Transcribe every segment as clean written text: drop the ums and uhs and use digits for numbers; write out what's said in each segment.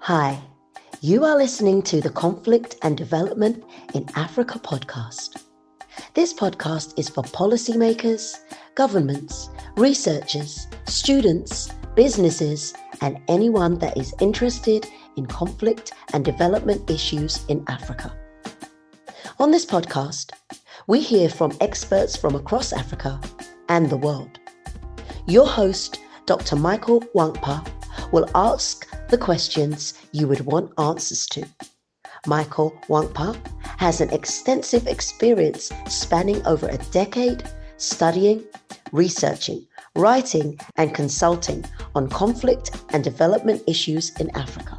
Hi, you are listening to the Conflict and Development in Africa podcast. This podcast is for policymakers, governments, researchers, students, businesses, and anyone that is interested in conflict and development issues in Africa. On this podcast, we hear from experts from across Africa and the world. Your host, Dr. Michael Wankpa, will ask the questions you would want answers to. Michael Wankpa has an extensive experience spanning over a decade studying, researching, writing, and consulting on conflict and development issues in Africa.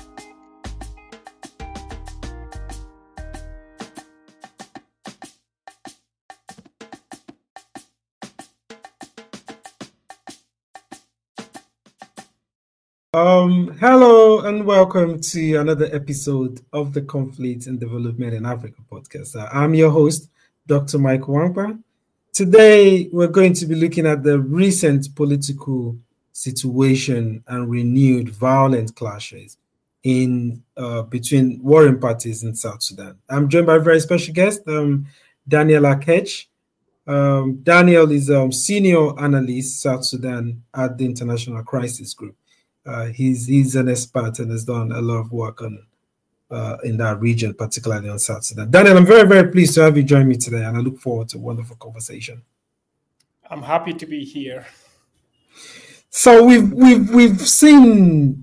Hello and welcome to another episode of the Conflict and Development in Africa podcast. I'm your host, Dr. Michael Wankpa. Today, we're going to be looking at the recent political situation and renewed violent clashes in between warring parties in South Sudan. I'm joined by a very special guest, Daniel Akech. Daniel is a senior analyst, South Sudan, at the International Crisis Group. He's an expert and has done a lot of work on in that region, particularly on South Sudan. Daniel, I'm very, very pleased to have you join me today, and I look forward to a wonderful conversation. I'm happy to be here. So we've seen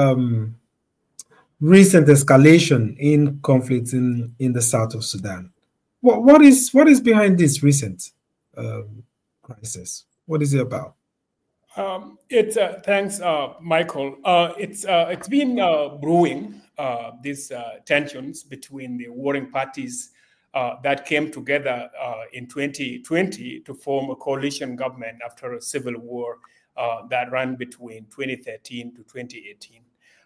recent escalation in conflicts in the south of Sudan. What is behind this recent crisis? What is it about? Thanks, Michael. It's been brewing, these tensions between the warring parties that came together in 2020 to form a coalition government after a civil war that ran between 2013 to 2018.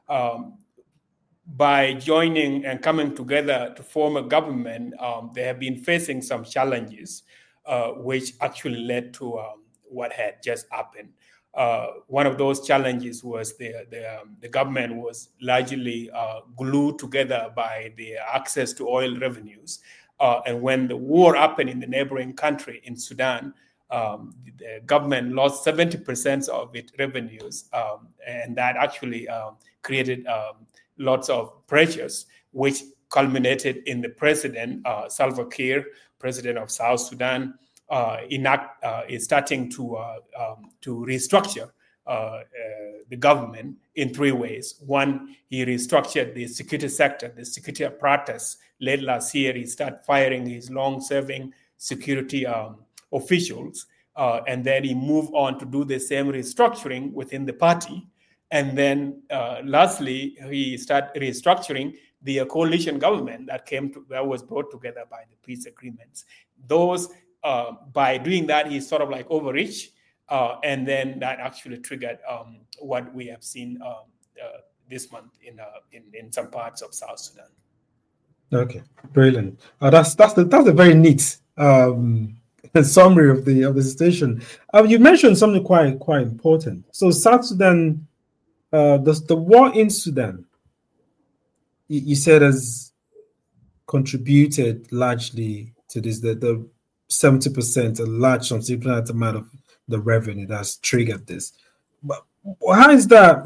By joining and coming together to form a government, they have been facing some challenges, which actually led to what had just happened. One of those challenges was the government was largely glued together by the access to oil revenues. And when the war happened in the neighboring country in Sudan, the government lost 70% of its revenues. And that actually created lots of pressures, which culminated in the president, Salva Kiir, president of South Sudan, is starting to restructure the government in three ways. One, he restructured the security sector, the security apparatus. Late last year, he started firing his long-serving security officials, and then he moved on to do the same restructuring within the party. And then lastly, he started restructuring the coalition government that was brought together by the peace agreements. Those by doing that, he sort of like overreached, and then that actually triggered what we have seen this month in some parts of South Sudan. Okay, brilliant. That's a very neat summary of the situation. You mentioned something quite important. So South Sudan, the war in Sudan, you said has contributed largely to this. The 70%, a large significant amount of the revenue that's triggered this. But how is that?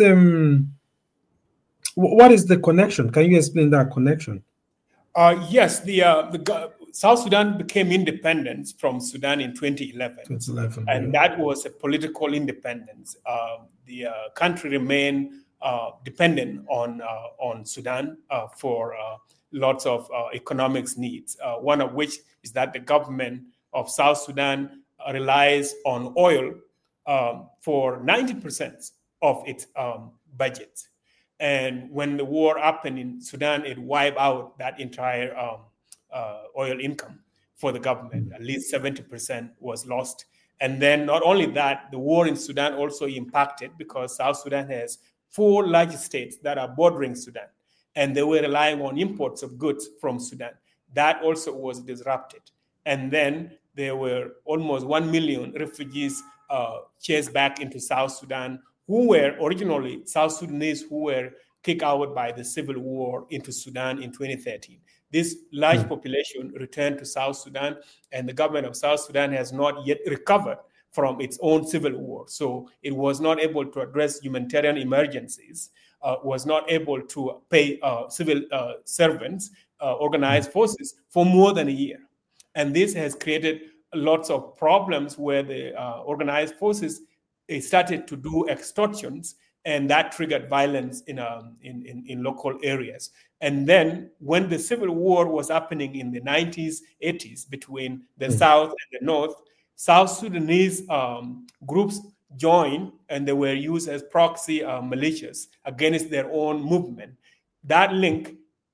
What is the connection? Can you explain that connection? Yes, the South Sudan became independent from Sudan in 2011, and that was a political independence. The country remained dependent on Sudan for lots of economics needs, one of which is that the government of South Sudan relies on oil for 90% of its budget. And when the war happened in Sudan, it wiped out that entire oil income for the government. At least 70% was lost. And then not only that, the war in Sudan also impacted because South Sudan has 4 large states that are bordering Sudan, and they were relying on imports of goods from Sudan. That also was disrupted. And then there were almost 1 million refugees chased back into South Sudan who were originally South Sudanese who were kicked out by the civil war into Sudan in 2013. This large population returned to South Sudan, and the government of South Sudan has not yet recovered from its own civil war. So it was not able to address humanitarian emergencies, was not able to pay civil servants, organized forces for more than a year. And this has created lots of problems where the organized forces started to do extortions, and that triggered violence in local areas. And then when the civil war was happening in the 90s, 80s between the South and the North, South Sudanese groups joined, and they were used as proxy militias against their own movement. That link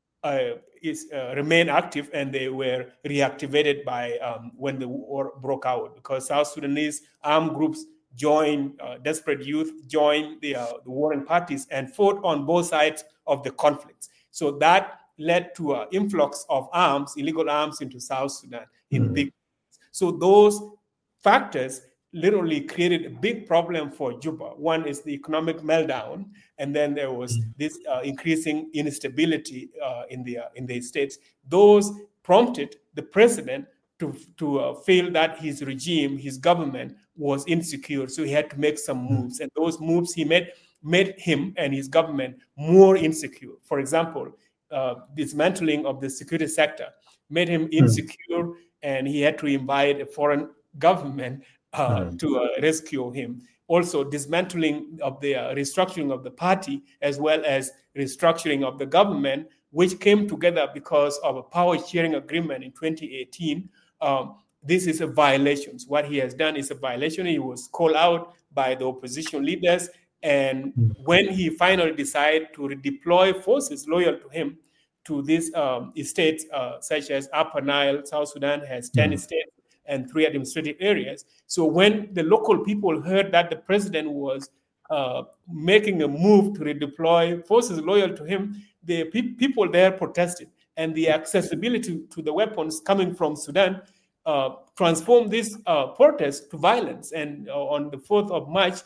remained active, and they were reactivated by when the war broke out, because South Sudanese armed groups joined, desperate youth joined the warring parties and fought on both sides of the conflicts. So that led to an influx of arms, illegal arms, into South Sudan in big. So those factors literally created a big problem for Juba. One is the economic meltdown, and then there was this increasing instability in the states. Those prompted the president to feel that his regime, his government, was insecure. So he had to make some moves, and those moves he made him and his government more insecure. For example, dismantling of the security sector made him insecure, and he had to invite a foreign government to rescue him. Also, dismantling of the restructuring of the party, as well as restructuring of the government, which came together because of a power sharing agreement in 2018. This is a violation. What he has done is a violation. He was called out by the opposition leaders. And when he finally decided to redeploy forces loyal to him to these states, such as Upper Nile, South Sudan has 10 states and 3 administrative areas. So when the local people heard that the president was making a move to redeploy forces loyal to him, the people there protested. And the accessibility to the weapons coming from Sudan transformed this protest to violence. And on the 4th of March,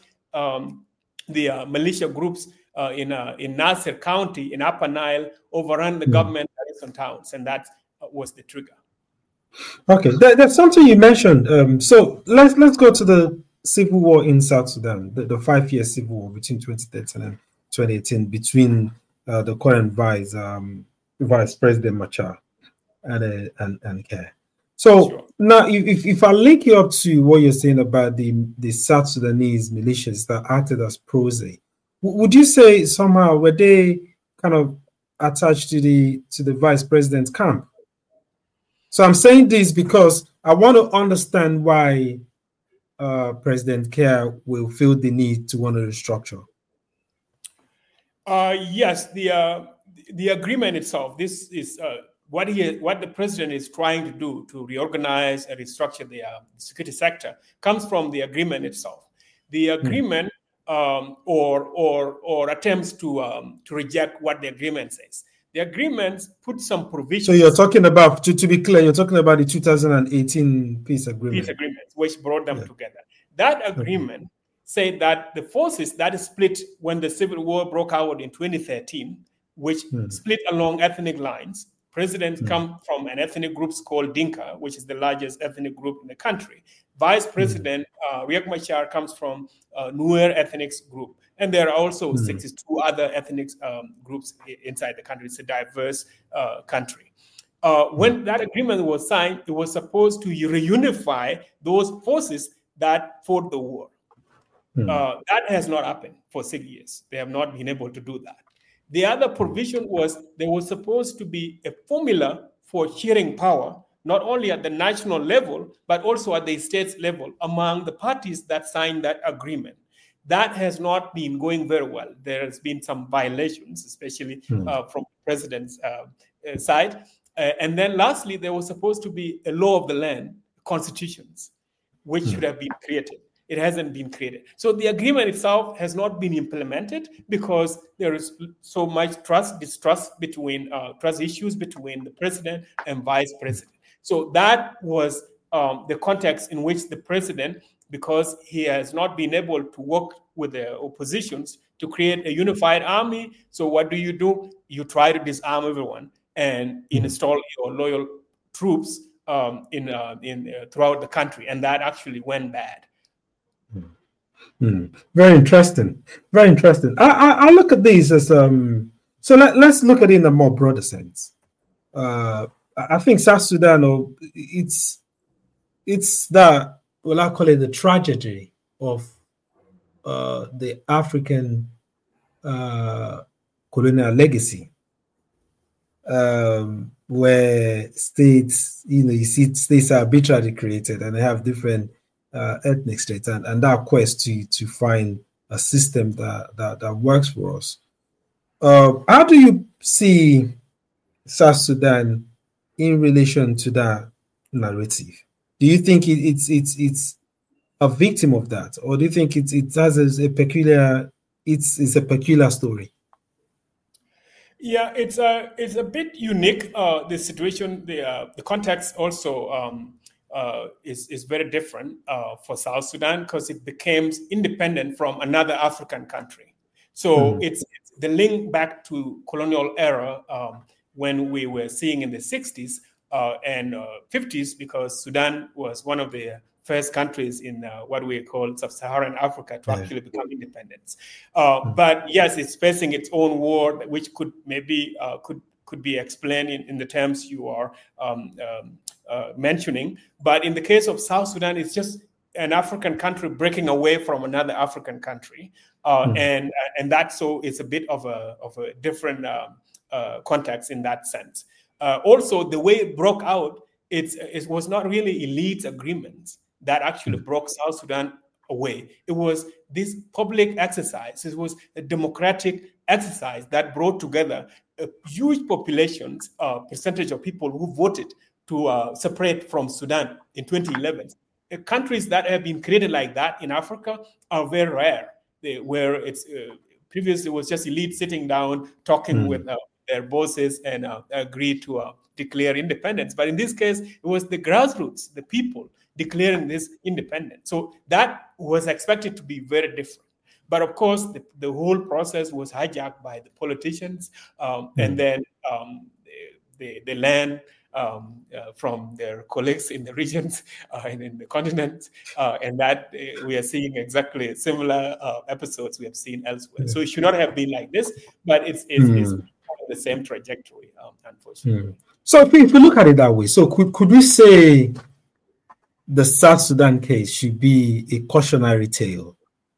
the militia groups in Nasser County in Upper Nile overran the government garrison towns, and that was the trigger. Okay, there's something you mentioned. So let's go to the civil war in South Sudan, the 5-year civil war between 2013 and 2018 between the current Vice President Machar and Kerr. So now, if I link you up to what you're saying about the South Sudanese militias that acted as proxy, would you say somehow were they kind of attached to the Vice President's camp? So I'm saying this because I want to understand why President Kerr will feel the need to want to restructure. Yes, the agreement itself. This is what the president is trying to do to reorganize and restructure the security sector comes from the agreement itself. The agreement or attempts to reject what the agreement says. The agreement put some provisions. So you're talking about, to be clear, you're talking about the 2018 peace agreement. Peace agreement, which brought them together. That agreement said that the forces that split when the civil war broke out in 2013, which split along ethnic lines. Presidents come from an ethnic group called Dinka, which is the largest ethnic group in the country. Vice President Riek Machar comes from Nuer ethnic group. And there are also 62 other ethnic groups inside the country. It's a diverse country. When that agreement was signed, it was supposed to reunify those forces that fought the war. That has not happened for 6 years. They have not been able to do that. The other provision was there was supposed to be a formula for sharing power, not only at the national level, but also at the states level among the parties that signed that agreement. That has not been going very well. There has been some violations, especially from the president's side. And then lastly, there was supposed to be a law of the land, constitutions, which should have been created. It hasn't been created. So the agreement itself has not been implemented because there is so much distrust between trust issues between the president and vice president. So that was the context in which the president, because he has not been able to work with the oppositions to create a unified army. So what do? You try to disarm everyone and install your loyal troops in throughout the country, and that actually went bad. Very interesting. Very interesting. I look at these as so let's look at it in a more broader sense. I think South Sudan, it's that, well, I call it the tragedy of the African colonial legacy, where states, you see states are arbitrarily created and they have different ethnic states, and that quest to find a system that works for us. How do you see South Sudan in relation to that narrative? Do you think it's a victim of that, or do you think it has a peculiar story? Yeah, it's a bit unique. The situation, the context also is very different for South Sudan because it became independent from another African country. So it's the link back to colonial era when we were seeing in the 60s and 50s, because Sudan was one of the first countries in what we call sub-Saharan Africa to actually become independent. But yes, it's facing its own war, which could maybe could be explained in the terms you are mentioning. But in the case of South Sudan, it's just an African country breaking away from another African country, and that, so it's a bit of a different context in that sense. Also, the way it broke out, it was not really elite agreements that actually broke South Sudan away. It was this public exercise. It was a democratic exercise that brought together huge populations, percentage of people who voted to separate from Sudan in 2011. Countries that have been created like that in Africa are very rare. Where it's previously it was just elite sitting down, talking with their bosses and agreed to declare independence. But in this case, it was the grassroots, the people declaring this independence. So that was expected to be very different. But of course, the whole process was hijacked by the politicians, and then they learned from their colleagues in the regions and in the continent, and that we are seeing exactly similar episodes we have seen elsewhere. So it should not have been like this, but it's the same trajectory, unfortunately. So if we look at it that way, so could we say the South Sudan case should be a cautionary tale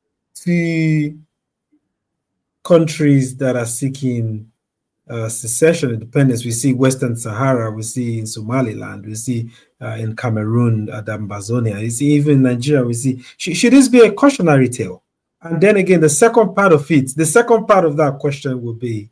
to countries that are seeking secession, independence? We see Western Sahara, we see in Somaliland, we see in Cameroon, Ambazonia, you see even in Nigeria, we see. Should this be a cautionary tale? And then again, the second part of that question would be,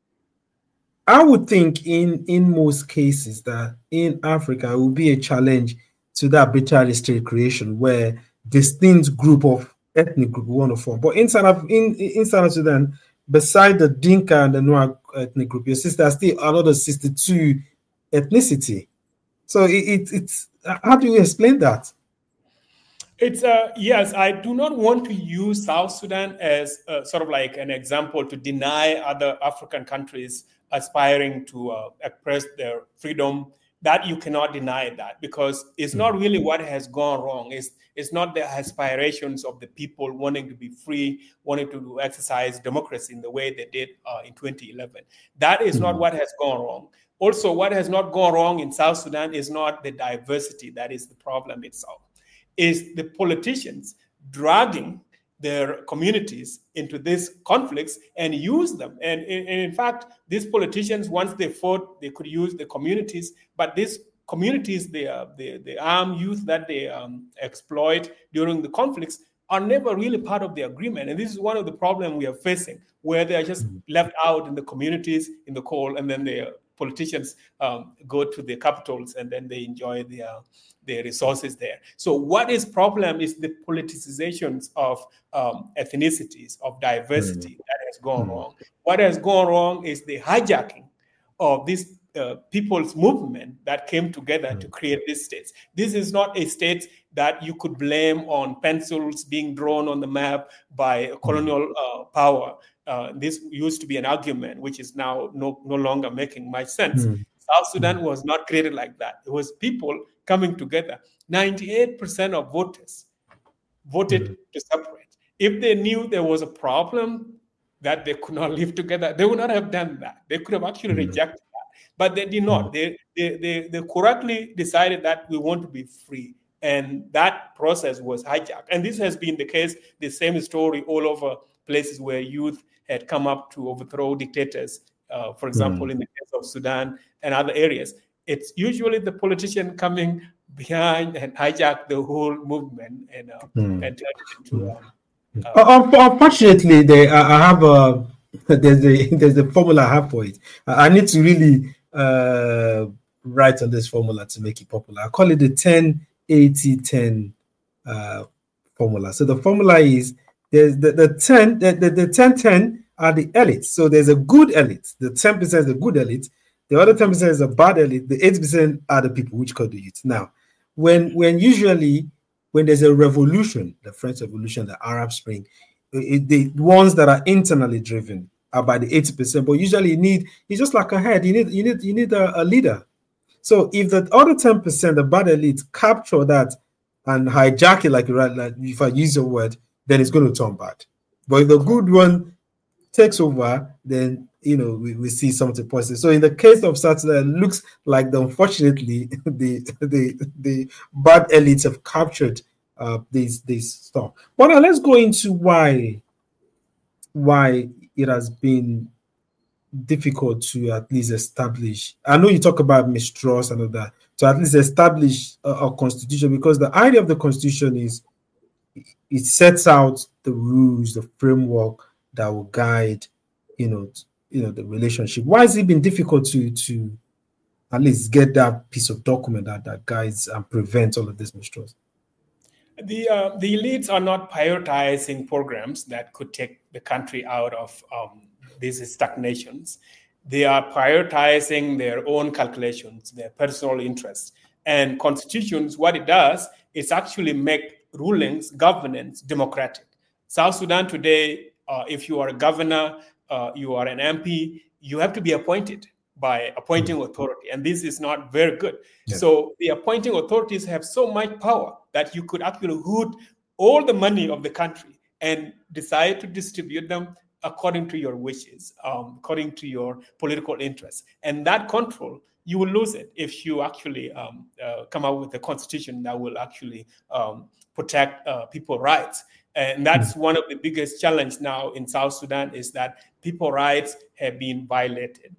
I would think in most cases that in Africa, it will be a challenge to that arbitrary state creation where distinct ethnic group we want to form. But in South Sudan, beside the Dinka and the Nuer ethnic group, your sister has still another 62 ethnicity. So it's how do you explain that? It's yes, I do not want to use South Sudan as sort of like an example to deny other African countries aspiring to express their freedom. That you cannot deny that, because it's not really what has gone wrong. It's not the aspirations of the people wanting to be free, wanting to exercise democracy in the way they did in 2011. That is not what has gone wrong. Also, what has not gone wrong in South Sudan is not the diversity that is the problem itself. Is the politicians dragging their communities into these conflicts and use them. And in fact, these politicians, once they fought, they could use the communities, but these communities, the armed youth that they exploit during the conflicts are never really part of the agreement. And this is one of the problems we are facing, where they are just left out in the communities, in the cold, and then the politicians go to the capitals and then they enjoy the resources there. So what is problem is the politicizations of ethnicities, of diversity that has gone wrong. What has gone wrong is the hijacking of this people's movement that came together to create these states. This is not a state that you could blame on pencils being drawn on the map by colonial power. This used to be an argument, which is now no longer making much sense. South Sudan was not created like that. It was people coming together. 98% of voters voted to separate. If they knew there was a problem that they could not live together, they would not have done that. They could have actually rejected that, but they did not. They correctly decided that we want to be free, and that process was hijacked. And this has been the case, the same story all over places where youth had come up to overthrow dictators. For example, in the case of Sudan and other areas, it's usually the politician coming behind and hijack the whole movement and turn it into. Unfortunately, I have there's a formula I have for it. I need to really write on this formula to make it popular. I call it the 10-80-10 formula. So the formula is there's the 10-10 are the elites. So there's a good elite. The 10% is the good elite. The other 10% is a bad elite. The 8% are the people which call the youth. Now, when there's a revolution, the French Revolution, the Arab Spring, the ones that are internally driven are by the 80%. But usually it's just like a head. You need a leader. So if the other 10%, the bad elite, capture that and hijack it, like if I use your word, then it's going to turn bad. But if the good one takes over, then we see something positive. So in the case of South Sudan, it looks like unfortunately the bad elites have captured this stuff. But now let's go into why it has been difficult to at least establish. I know you talk about mistrust and all that, to at least establish a constitution, because the idea of the constitution is it sets out the rules, the framework that will guide, the relationship. Why has it been difficult to at least get that piece of document that guides and prevents all of this mistrust? The elites are not prioritizing programs that could take the country out of these stagnations. They are prioritizing their own calculations, their personal interests. And constitutions, what it does is actually make rulings, governance democratic. South Sudan today, if you are a governor, you are an MP, you have to be appointed by appointing authority. And this is not very good. Yeah. So the appointing authorities have so much power that you could actually hoard all the money of the country and decide to distribute them according to your wishes, according to your political interests. And that control, you will lose it if you actually come up with a constitution that will actually protect people's rights. And that's one of the biggest challenges now in South Sudan, is that people's rights have been violated.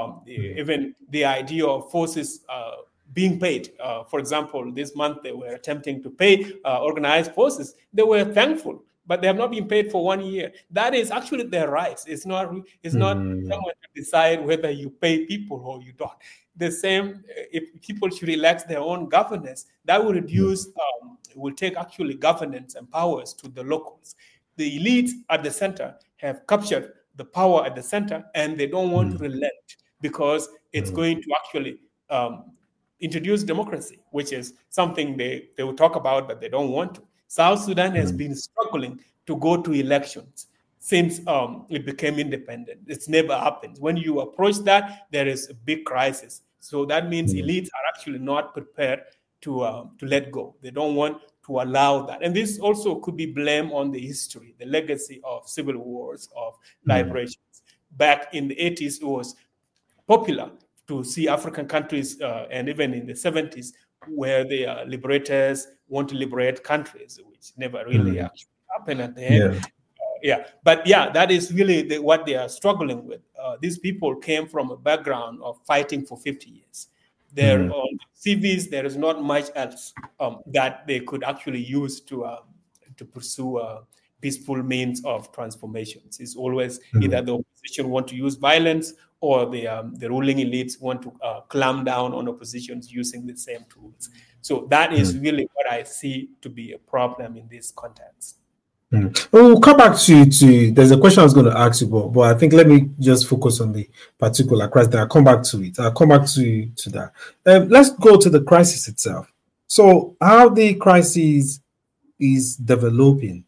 Even the idea of forces being paid. For example, this month they were attempting to pay organized forces. They were thankful, but they have not been paid for 1 year. That is actually their rights. It's not someone to decide whether you pay people or you don't. The same, if people should elect their own governors, that will reduce, will take actually governance and powers to the locals. The elites at the center have captured the power at the center, and they don't want to relent, because it's going to actually introduce democracy, which is something they will talk about, but they don't want to. South Sudan has been struggling to go to elections since it became independent. It's never happened. When you approach that, there is a big crisis. So that means elites are actually not prepared to let go. They don't want to allow that. And this also could be blamed on the history, the legacy of civil wars, of liberations. Back in the 80s, it was popular to see African countries, and even in the 70s, where the liberators want to liberate countries, which never really actually happened at the end. But that is really what they are struggling with. These people came from a background of fighting for 50 years. There on CVs, there is not much else that they could actually use to pursue peaceful means of transformations. It's always either the opposition want to use violence, or the ruling elites want to clamp down on oppositions using the same tools. So that is really what I see to be a problem in this context. We'll come back to there's a question I was going to ask you, but I think let me just focus on the particular crisis. I'll come back to it. I'll come back to that. Let's go to the crisis itself. So how the crisis is developing,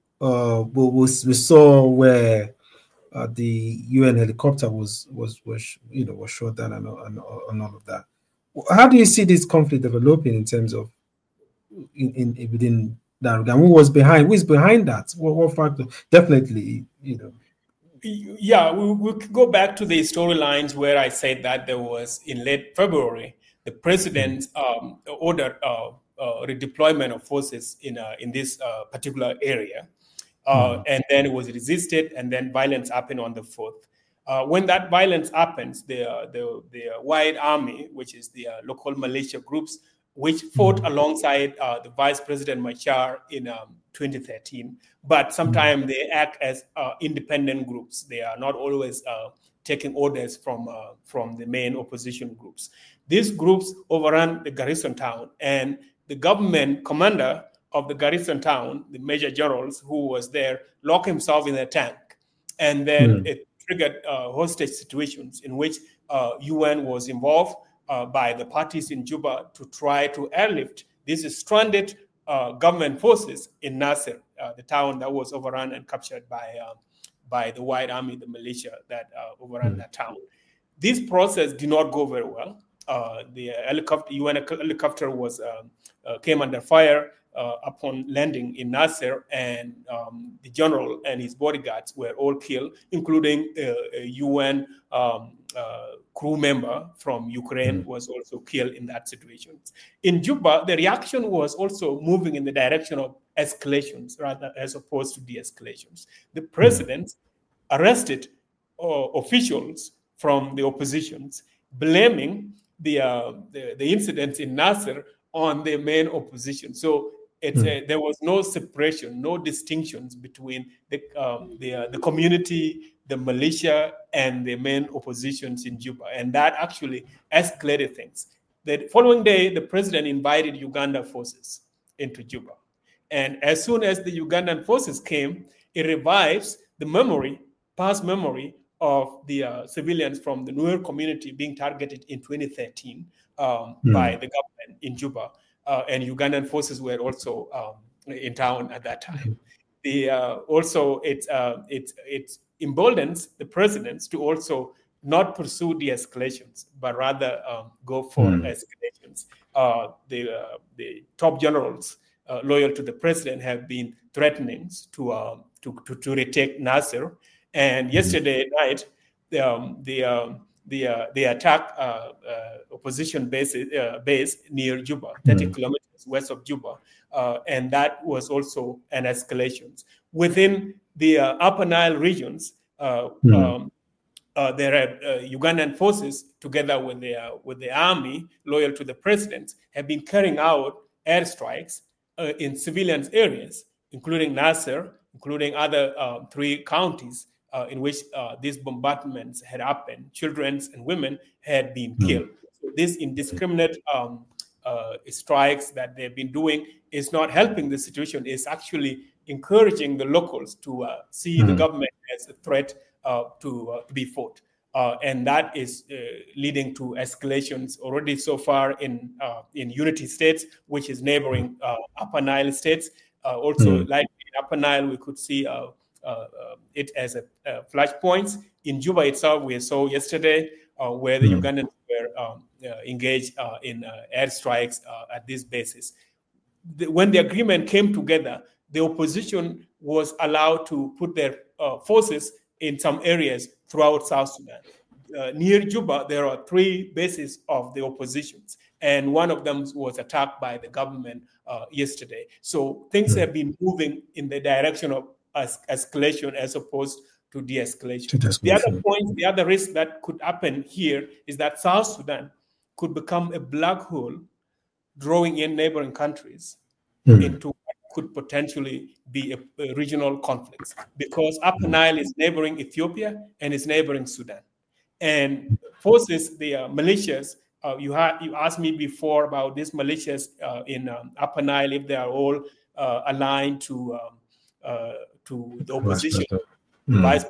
we saw where the UN helicopter was shot down and all of that. How do you see this conflict developing in terms of in within that regard? Who was behind? Who is behind that? What factor? Definitely, Yeah, we could go back to the storylines where I said that there was in late February the president ordered redeployment of forces in this particular area, and then it was resisted, and then violence happened on the 4th. When that violence happens, the White Army, which is the local militia groups, which fought alongside the Vice President Machar in 2013, but sometimes they act as independent groups. They are not always taking orders from the main opposition groups. These groups overran the garrison town, and the government commander of the garrison town, the major generals who was there, locked himself in a tank, and then it triggered hostage situations in which UN was involved by the parties in Juba to try to airlift these stranded government forces in Nasser, the town that was overrun and captured by the White Army, the militia that overran that town. This process did not go very well. The UN helicopter came under fire upon landing in Nasser, and the general and his bodyguards were all killed, including a UN crew member from Ukraine was also killed in that situation. In Juba, the reaction was also moving in the direction of escalations rather as opposed to de-escalations. The president arrested officials from the oppositions, blaming the incidents in Nasser on the main opposition. So there was no separation, no distinctions between the community, the militia, and the main oppositions in Juba. And that actually escalated things. The following day, the president invited Uganda forces into Juba. And as soon as the Ugandan forces came, it revives the past memory of the civilians from the Nuer community being targeted in 2013 by the government in Juba. And Ugandan forces were also in town at that time. It emboldens the presidents to also not pursue de-escalations, but rather go for escalations. The top generals loyal to the president have been threatening to retake Nasser. And yesterday night, they attacked opposition base near Juba, 30 kilometers west of Juba. And that was also an escalation. Within the Upper Nile regions, there are Ugandan forces, together with the army loyal to the president, have been carrying out airstrikes in civilian areas, including Nasser, including other 3 counties in which these bombardments had happened. Children and women had been killed. So this indiscriminate strikes that they've been doing is not helping the situation. It's actually encouraging the locals to see the government as a threat to be fought. And that is leading to escalations already so far in Unity States, which is neighboring Upper Nile states. Also, like in Upper Nile, we could see it as a flashpoints. In Juba itself, we saw yesterday where the Ugandans were engaged in airstrikes at this basis. When the agreement came together, the opposition was allowed to put their forces in some areas throughout South Sudan. Near Juba, there are 3 bases of the oppositions, and one of them was attacked by the government yesterday. So things have been moving in the direction of escalation as opposed to de-escalation. The other point, the other risk that could happen here is that South Sudan could become a black hole, drawing in neighboring countries into what could potentially be a regional conflict, because Upper Nile is neighboring Ethiopia and is neighboring Sudan. And forces, the militias, you asked me before about these militias in Upper Nile, if they are all aligned to the opposition. Vice President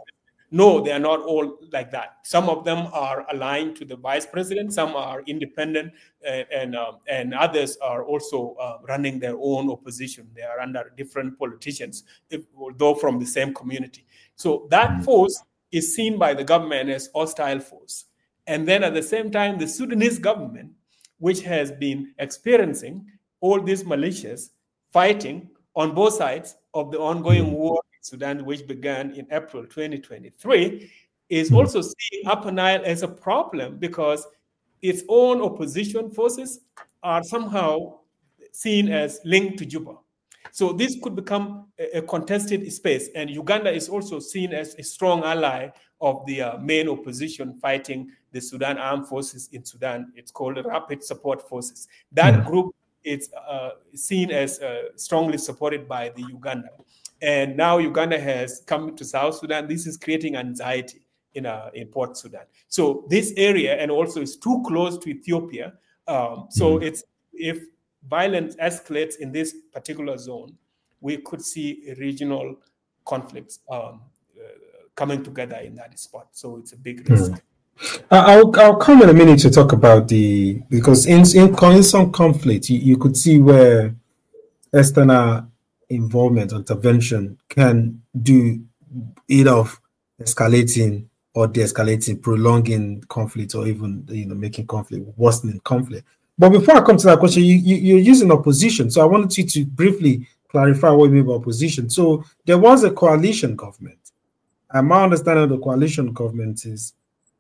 No, they are not all like that. Some of them are aligned to the vice president, some are independent, and others are also running their own opposition. They are under different politicians, although from the same community. So that force is seen by the government as hostile force. And then at the same time, the Sudanese government, which has been experiencing all these militias fighting on both sides of the ongoing war in Sudan, which began in April 2023, is also seeing Upper Nile as a problem because its own opposition forces are somehow seen as linked to Juba. So this could become a contested space, and Uganda is also seen as a strong ally of the main opposition fighting the Sudan Armed Forces in Sudan. It's called the Rapid Support Forces. That group is seen as strongly supported by the Uganda. And now Uganda has come to South Sudan. This is creating anxiety in Port Sudan. So this area, and also is too close to Ethiopia. So it's, if violence escalates in this particular zone, we could see regional conflicts coming together in that spot. So it's a big risk. I'll come in a minute to talk about because in some conflict, you could see where external involvement or intervention can do either of escalating or de-escalating, prolonging conflict, or even making conflict, worsening conflict. But before I come to that question, you're using opposition. So I wanted you to briefly clarify what you mean by opposition. So there was a coalition government. And my understanding of the coalition government is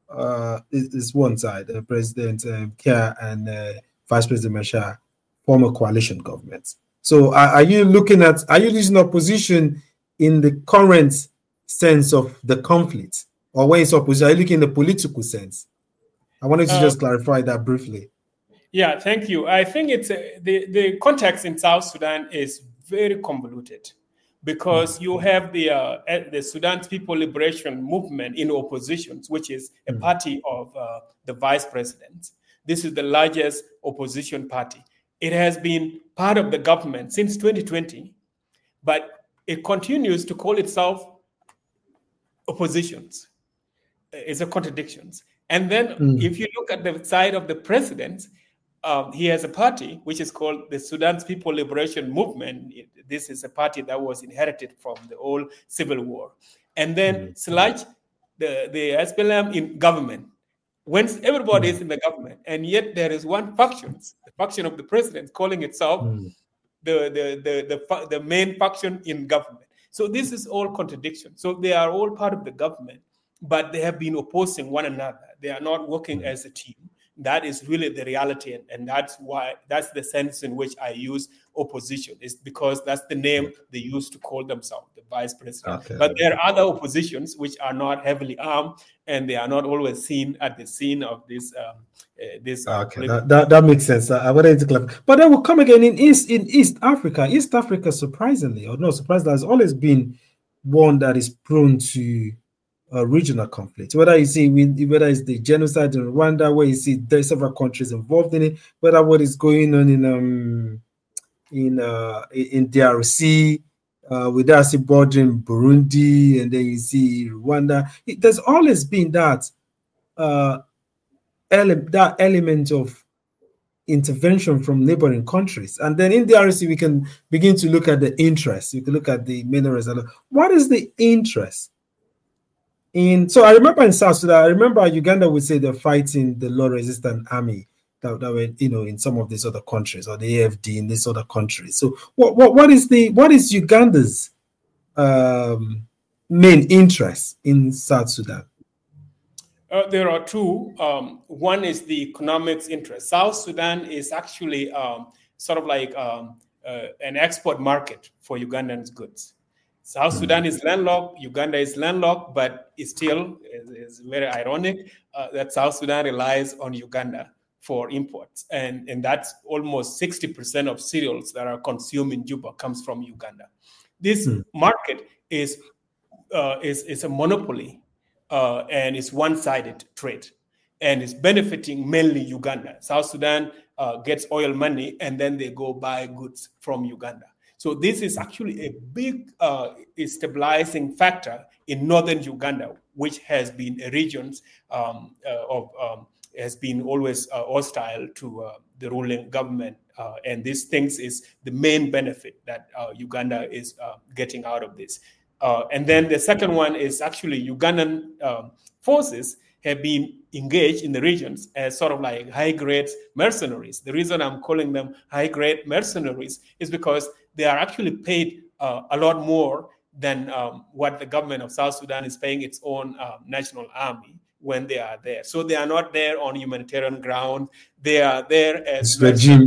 one side, President Kiir and Vice President Machar form a coalition government. So are you using opposition in the current sense of the conflict? Or when it's opposition, are you looking in the political sense? I wanted to just clarify that briefly. Yeah, thank you. I think it's the context in South Sudan is very convoluted because you have the Sudan's People Liberation Movement in opposition, which is a party of the vice president. This is the largest opposition party. It has been part of the government since 2020, but it continues to call itself oppositions. It's a contradictions. And then if you look at the side of the president, he has a party which is called the Sudan's People Liberation Movement. This is a party that was inherited from the old civil war. And then slash the SPLM in government. When everybody is in the government, and yet there is one faction, the faction of the president, calling itself the main faction in government. So this is all contradiction. So they are all part of the government, but they have been opposing one another. They are not working as a team. That is really the reality, and that's the sense in which I use opposition, is because that's the name they used to call themselves, the vice president. Okay. But there are other oppositions which are not heavily armed, and they are not always seen at the scene of this. Okay, that makes sense. I wanted to clarify, but that will come again in East Africa. East Africa, surprisingly, has always been one that is prone to regional conflict. Whether it's the genocide in Rwanda, where you see there's several countries involved in it, whether what is going on in DRC, with DRC bordering Burundi, and then you see Rwanda. There's always been that element of intervention from neighboring countries. And then in DRC, we can begin to look at the interest. We can look at the minerals. What is the interest? So I remember in South Sudan, Uganda would say they're fighting the Lord-resistant army that were, in some of these other countries, or the AFD in these other countries. So what is Uganda's main interest in South Sudan? There are two. One is the economics interest. South Sudan is actually sort of like an export market for Ugandan goods. South Sudan is landlocked, Uganda is landlocked, but it's still is very ironic that South Sudan relies on Uganda for imports. And that's almost 60% of cereals that are consumed in Juba comes from Uganda. This market is a monopoly and it's one-sided trade. And it's benefiting mainly Uganda. South Sudan gets oil money and then they go buy goods from Uganda. So this is actually a big stabilizing factor in northern Uganda, which has been a region has been always hostile to the ruling government. And these things is the main benefit that Uganda is getting out of this. And then the second one is actually Ugandan forces have been engaged in the regions as sort of like high-grade mercenaries. The reason I'm calling them high-grade mercenaries is because they are actually paid a lot more than what the government of South Sudan is paying its own national army when they are there. So they are not there on humanitarian ground. They are there as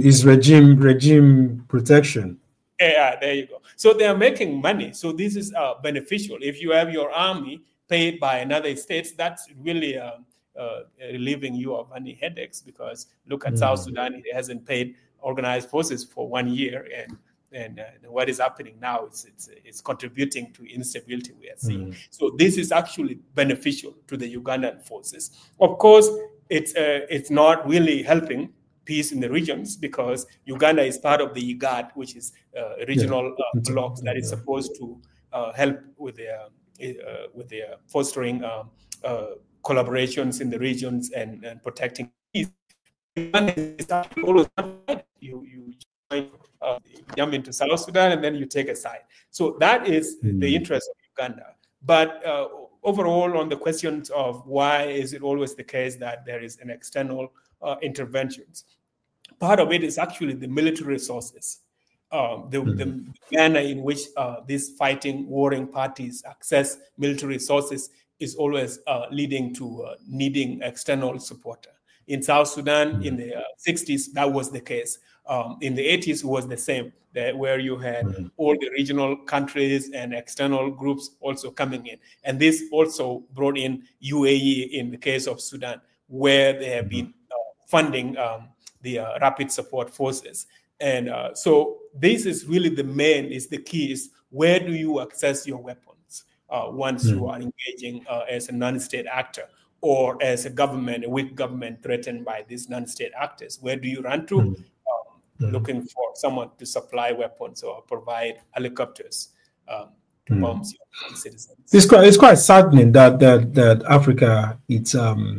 regime protection. Yeah, there you go. So they are making money. So this is beneficial. If you have your army paid by another state, that's really relieving you of any headaches, because look at South Sudan, it hasn't paid organized forces for 1 year, and what is happening now it's contributing to instability we are seeing. So this is actually beneficial to the Ugandan forces. Of course, it's not really helping peace in the regions, because Uganda is part of the IGAD, which is a regional bloc that is supposed to help with the fostering collaborations in the regions and protecting peace. Uganda is always you jump into South Sudan and then you take a side. So that is the interest of Uganda. But overall, on the questions of why is it always the case that there is an external interventions, part of it is actually the military resources. The manner in which these warring parties access military resources is always leading to needing external support. In South Sudan, in the 60s, that was the case. In the 80s, it was the same, where you had all the regional countries and external groups also coming in. And this also brought in UAE in the case of Sudan, where they have been funding the rapid support forces. And so this is really the key is where do you access your weapons once you are engaging as a non-state actor, or as a weak government threatened by these non-state actors? Where do you run to? Looking for someone to supply weapons or provide helicopters to bomb your citizens. It's quite saddening that Africa, it's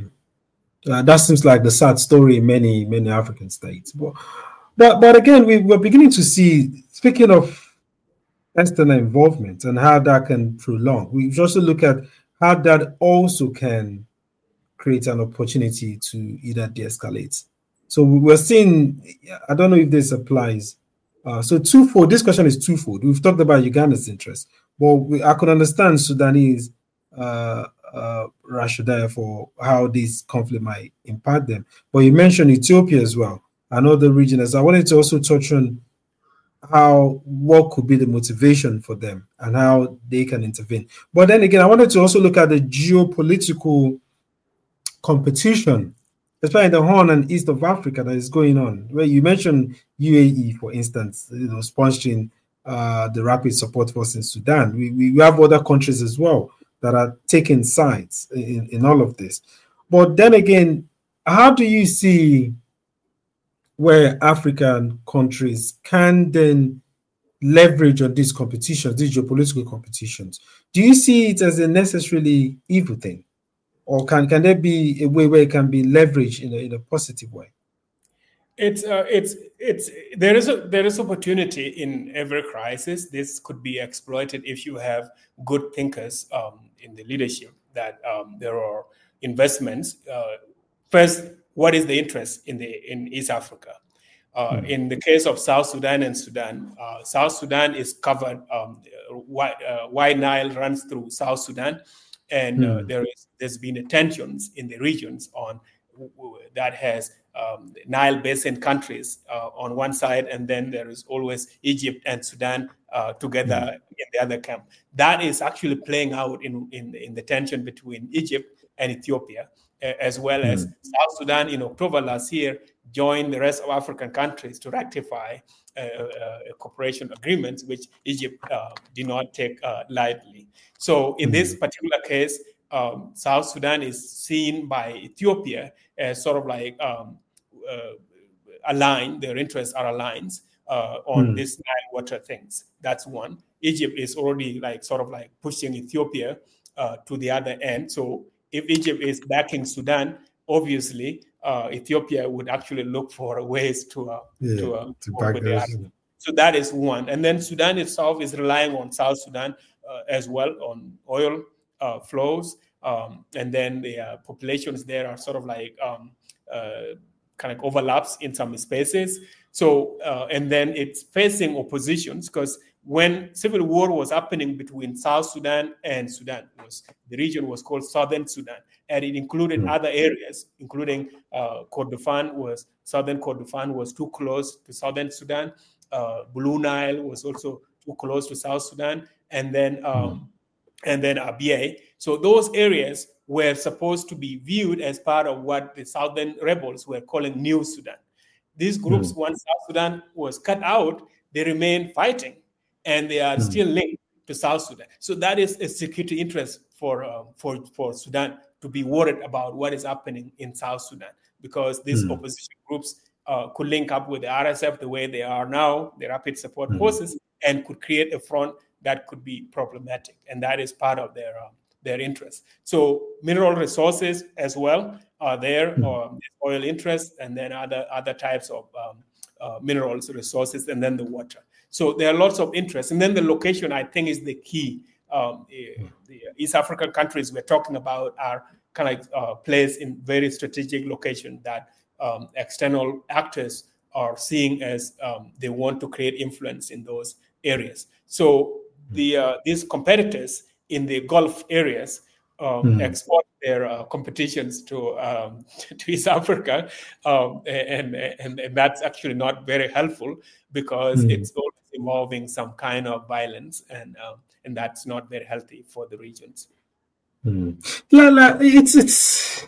that seems like the sad story in many African states. But again, we're beginning to see, speaking of external involvement and how that can prolong, we also look at how that also can create an opportunity to either de-escalate. So we're seeing, I don't know if this applies. So twofold, this question is twofold. We've talked about Uganda's interest, but I could understand Sudanese rationale for how this conflict might impact them. But you mentioned Ethiopia as well, and other regions. I wanted to also touch on what could be the motivation for them and how they can intervene. But then again, I wanted to also look at the geopolitical competition, especially in the Horn and East of Africa, that is going on. Where you mentioned UAE, for instance, sponsoring the rapid support force in Sudan. We have other countries as well that are taking sides in all of this. But then again, how do you see where African countries can then leverage on these competitions, these geopolitical competitions? Do you see it as a necessarily evil thing? Or can there be a way where it can be leveraged in a positive way? There is opportunity in every crisis. This could be exploited if you have good thinkers in the leadership. That there are investments. First, what is the interest in East Africa? In the case of South Sudan and Sudan, South Sudan is covered. White Nile runs through South Sudan. And there's been tensions in the regions that has Nile Basin countries on one side, and then there is always Egypt and Sudan together in the other camp. That is actually playing out in the tension between Egypt and Ethiopia, as well as South Sudan in October last year joined the rest of African countries to ratify a cooperation agreement, which Egypt did not take lightly. So in this particular case, South Sudan is seen by Ethiopia as sort of like aligned, their interests are aligned on this Nile water things. That's one. Egypt is already sort of pushing Ethiopia to the other end. So if Egypt is backing Sudan, obviously Ethiopia would actually look for ways to work with the other. So that is one. And then Sudan itself is relying on South Sudan as well on oil flows. And then the populations there are sort of kind of overlaps in some spaces. So, and then it's facing oppositions because when civil war was happening between South Sudan and Sudan, the region was called Southern Sudan, and it included other areas, including Kordofan. Southern Kordofan was too close to Southern Sudan. Blue Nile was also too close to South Sudan, and then Abyei. So those areas were supposed to be viewed as part of what the Southern rebels were calling New Sudan. These groups, once South Sudan was cut out, they remained fighting, and they are still linked to South Sudan. So that is a security interest for Sudan to be worried about what is happening in South Sudan, because these opposition groups could link up with the RSF the way they are now, the Rapid Support Forces, and could create a front that could be problematic, and that is part of their interest. So mineral resources as well are there, or oil interest, and then other types of minerals resources, and then the water. So there are lots of interest, and then the location, I think, is the key. The East African countries we're talking about are kind of placed in very strategic location that external actors are seeing as they want to create influence in those areas. So these competitors in the Gulf areas export their competitions to East Africa, and that's actually not very helpful, because it's always involving some kind of violence, and that's not very healthy for the regions. It's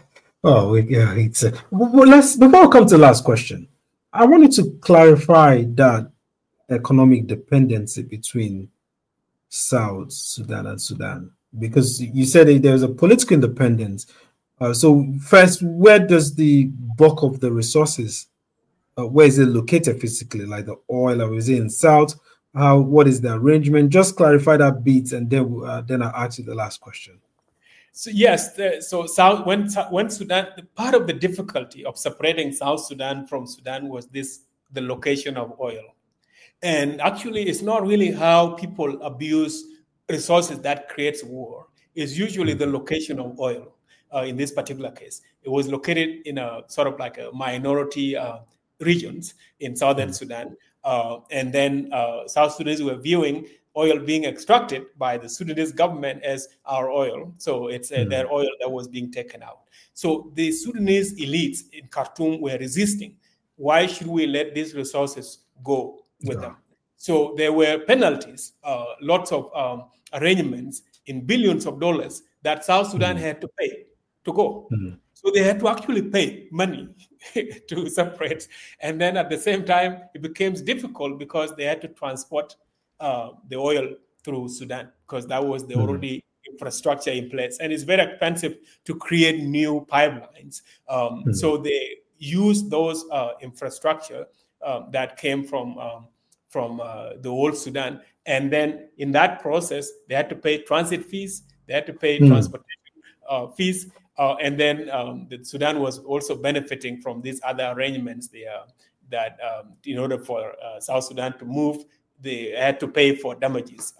before I come to the last question, I wanted to clarify that economic dependency between South Sudan and Sudan, because you said there's a political independence. So first, where does the bulk of the resources, where is it located physically, like the oil, or is it in South? What is the arrangement? Just clarify that bit, and then I'll ask you the last question. So yes, when Sudan, part of the difficulty of separating South Sudan from Sudan was the location of oil. And actually, it's not really how people abuse resources that creates war. It's usually the location of oil. In this particular case, it was located in a sort of like a minority regions in southern Sudan. And then South Sudanese were viewing oil being extracted by the Sudanese government as our oil. So it's their oil that was being taken out. So the Sudanese elites in Khartoum were resisting. Why should we let these resources go with them? So there were penalties, lots of arrangements in billions of dollars that South Sudan had to pay to go. So they had to actually pay money to separate. And then at the same time, it became difficult because they had to transport the oil through Sudan, because that was the already infrastructure in place. And it's very expensive to create new pipelines. So they used those infrastructure that came from the old Sudan. And then in that process, they had to pay transit fees, they had to pay transportation fees. And then the Sudan was also benefiting from these other arrangements that in order for South Sudan to move, they had to pay for damages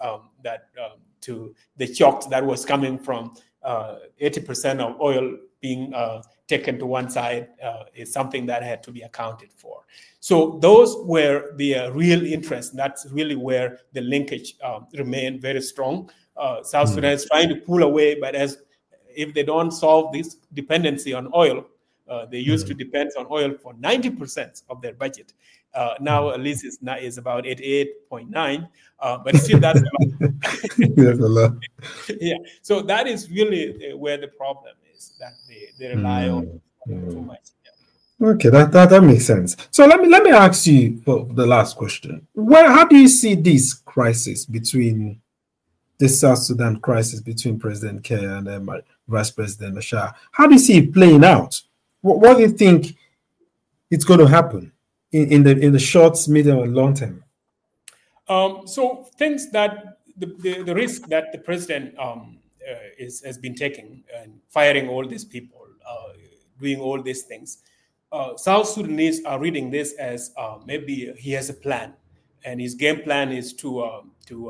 to the shock that was coming from 80% of oil being taken to one side is something that had to be accounted for. So those were the real interest. That's really where the linkage remained very strong. South Sudan is trying to pull away, but if they don't solve this dependency on oil, they used to depend on oil for 90% of their budget. Now at least is about 88.9, but still that's a lot. That's a lot. Yeah, so that is really where the problem is, that they rely on too much. Yeah. Okay, that makes sense. So let me ask you for the last question. How do you see this crisis between the South Sudan crisis between President Kiir and Vice President Machar? How do you see it playing out? What do you think it's going to happen in the short, medium, and long term? So things that the risk that the president has been taking and firing all these people, doing all these things, South Sudanese are reading this as maybe he has a plan, and his game plan is to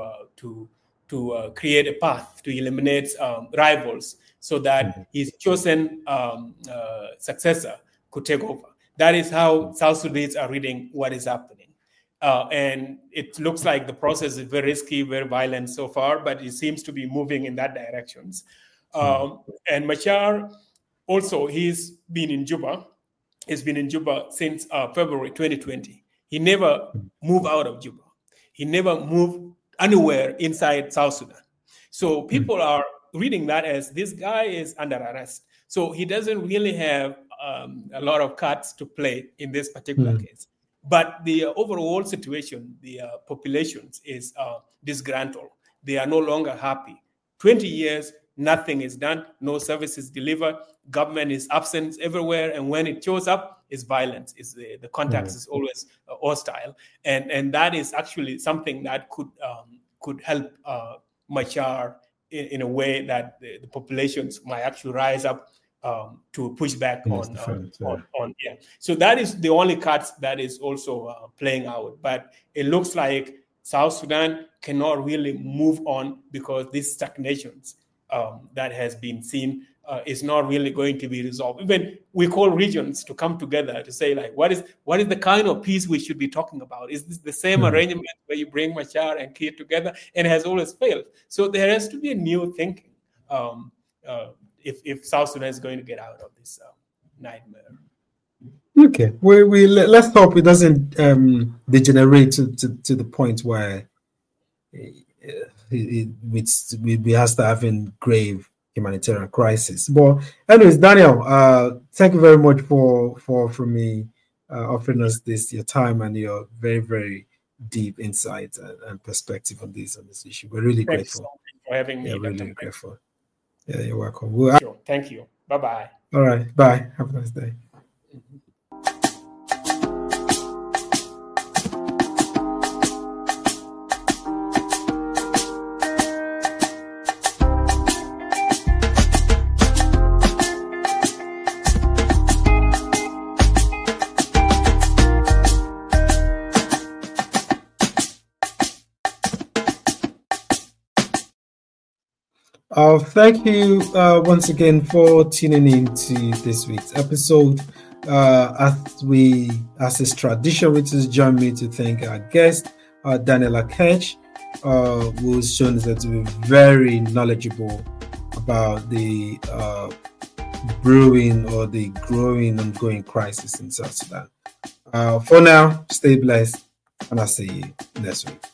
create a path to eliminate rivals, so that his chosen successor could take over. That is how South Sudanese are reading what is happening. And it looks like the process is very risky, very violent so far, but it seems to be moving in that direction. And Machar, also, he's been in Juba. He's been in Juba since February 2020. He never moved out of Juba. He never moved anywhere inside South Sudan. So people are reading that as this guy is under arrest. So he doesn't really have a lot of cards to play in this particular case. But the overall situation, the populations is disgruntled. They are no longer happy. 20 years, nothing is done. No services delivered. Government is absent everywhere. And when it shows up, it's violence. It's the contact is always hostile. And that is actually something that could help Machar in a way that the populations might actually rise up to push back on. So that is the only cards that is also playing out. But it looks like South Sudan cannot really move on because these stagnations that has been seen is not really going to be resolved. Even we call regions to come together to say, like, what is the kind of peace we should be talking about? Is this the same arrangement where you bring Machar and Kiir together? And it has always failed. So there has to be a new thinking if South Sudan is going to get out of this nightmare. Okay, we let's hope it doesn't degenerate to the point where we have to having grave humanitarian crisis. But anyways, Daniel, thank you very much for me offering us your time and your very, very deep insight and perspective on this issue. We're really grateful. So much for having me. Yeah, really grateful. Yeah, you're welcome. Sure. Thank you. Bye-bye. All right. Bye. Have a nice day. Thank you once again for tuning in to this week's episode. As is tradition, which is join me to thank our guest, Daniel Akech, who's shown us to be very knowledgeable about the brewing or the growing ongoing crisis in South Sudan. For now, stay blessed, and I'll see you next week.